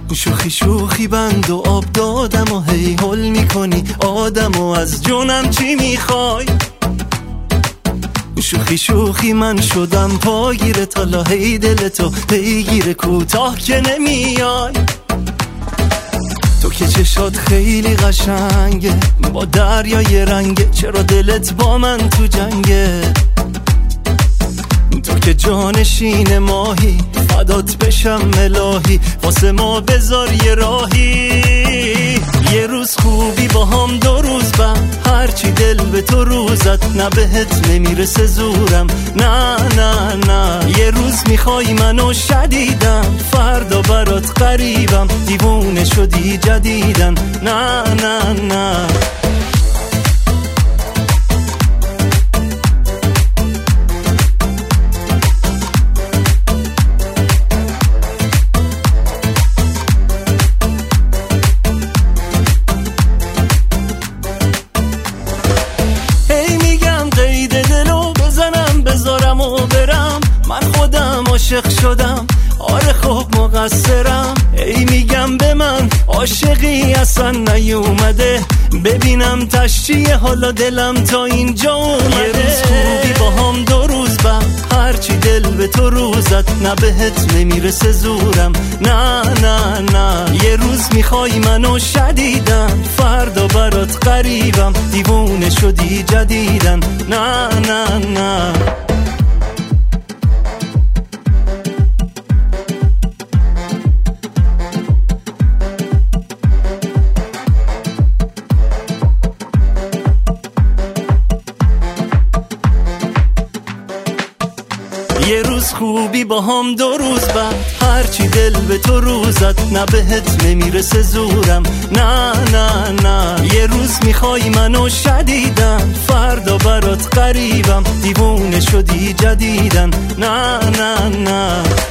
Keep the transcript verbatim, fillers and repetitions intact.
شوخی شوخی بند و آب دادم و هی هل میکنی آدم و از جونم چی میخوای؟ شوخی شوخی من شدم پاگیر تا هی دلتو پیگیر کوتاه که نمیای. تو که چشات خیلی قشنگه با دریای رنگه، چرا دلت با من تو جنگه؟ تو که جانشین ماهی فدات بشم الهی، واسه ما بذار یه راهی. یه روز خوبی با هم دو روز بعد هرچی دل به تو روزت، نه بهت نمیرسه زورم نه نه نه. یه روز میخوای منو شدیدم، فردا برات غریبم، دیوونه شدی جدیدن نه نه نه. عاشق شدم آره خب مقصرم، ای میگم به من عاشقی اصلا نیومده، ببینم تشتیه حالا دلم تا اینجا اومده. یه روز خوبی با هم دو روز بعد هرچی دل به تو روزت، نه بهت نمیرسه زورم نه نه نه. یه روز میخوای منو شدیدن، فردا برات غریبم، دیوونه شدی جدیدن نه نه نه. یه روز خوبی با هم دو روز بعد هرچی دل به تو روزت، نه بهت نمیرسه زورم نه نه نه. یه روز میخوای منو شدیدن، فردا برات غریبم، دیوونه شدی جدیدن نه نه نه.